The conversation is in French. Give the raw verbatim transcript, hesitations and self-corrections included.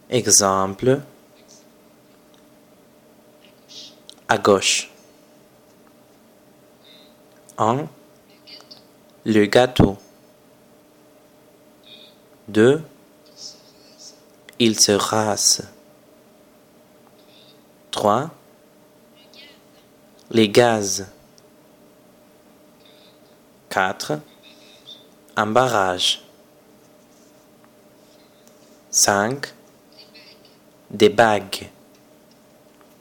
Exemple, à gauche. un. Le gâteau. deux. Il se rase. trois. Les gaz. quatre. Un barrage. cinq. Des bagues.